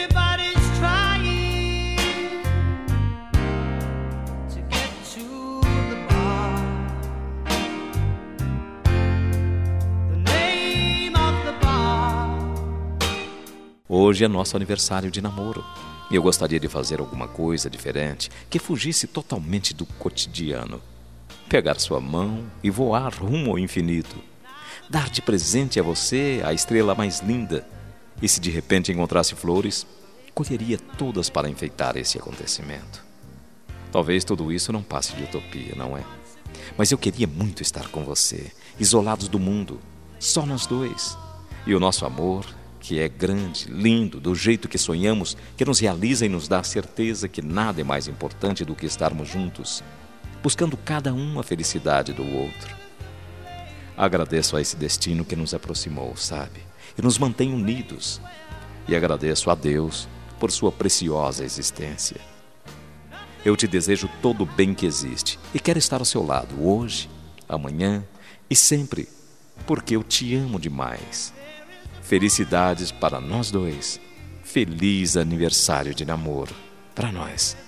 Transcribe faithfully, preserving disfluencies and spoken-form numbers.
Everybody's trying to get to the bar. The name of the bar. Hoje é nosso aniversário de namoro. E eu gostaria de fazer alguma coisa diferente que fugisse totalmente do cotidiano. Pegar sua mão e voar rumo ao infinito. Dar de presente a você a estrela mais linda. E se de repente encontrasse flores, colheria todas para enfeitar esse acontecimento. Talvez tudo isso não passe de utopia, não é? Mas eu queria muito estar com você, isolados do mundo, só nós dois. E o nosso amor, que é grande, lindo, do jeito que sonhamos, que nos realiza e nos dá a certeza que nada é mais importante do que estarmos juntos, buscando cada um a felicidade do outro. Agradeço a esse destino que nos aproximou, sabe? E nos mantém unidos. E agradeço a Deus por sua preciosa existência. Eu te desejo todo o bem que existe e quero estar ao seu lado hoje, amanhã e sempre, porque eu te amo demais. Felicidades para nós dois. Feliz aniversário de namoro para nós.